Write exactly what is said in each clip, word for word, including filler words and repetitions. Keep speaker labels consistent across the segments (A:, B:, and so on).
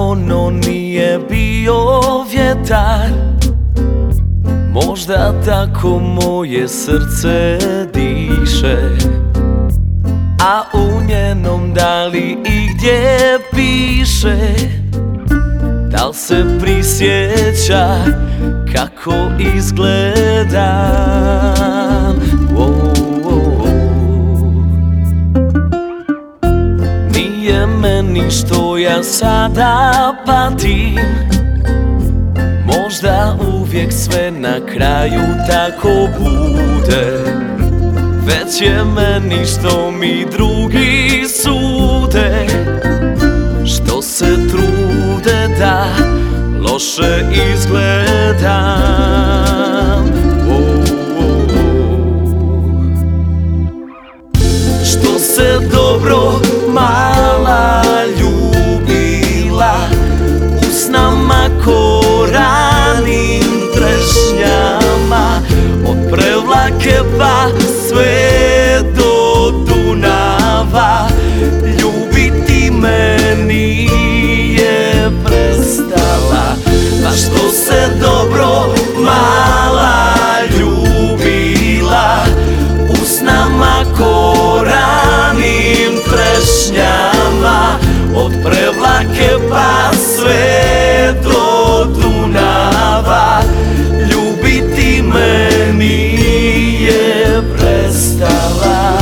A: ono nije bio vjetar, možda tako moje srce diše, a u njenom da li i gdje piše, dal se prisjeća kako izgledam. Oh, oh, oh. Nije meni što ja sada patim, možda uvijek sve na kraju tako bude, već je meni što mi drugi sude, što se trude da loše izgledam. Oh, oh, oh. Što se dobro mala ljubila, usnama ko ranim trešnjama, od Prevlake pa sve do Dunava, ljubiti me nije prestala. Pa što se dobro mala ljubila, usnama ko ranim trešnjama, od Prevlake pa sve do Dunava, ljubiti me nije prestala.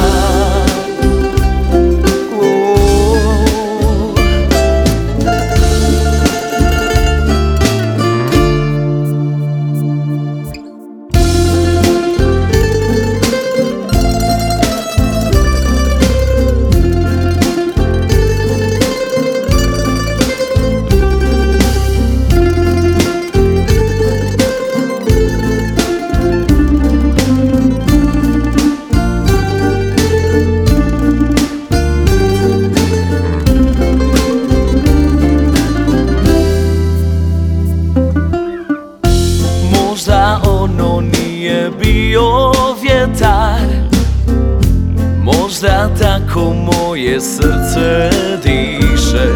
A: Možda ono nije bio vjetar, možda tako moje srce diše,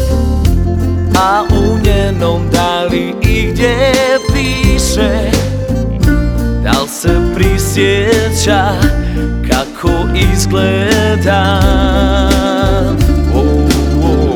A: a u njenom da li i gdje piše, dal se prisjeća kako izgledam. Oh, oh.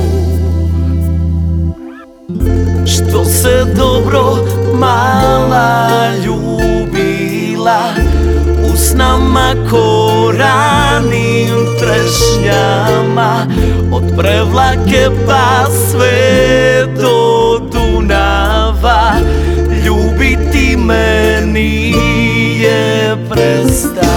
A: Što se dobro mala ljubila, usnama ko ranim trešnjama, od Prevlake pa sve do Dunava, ljubiti me nije prestala.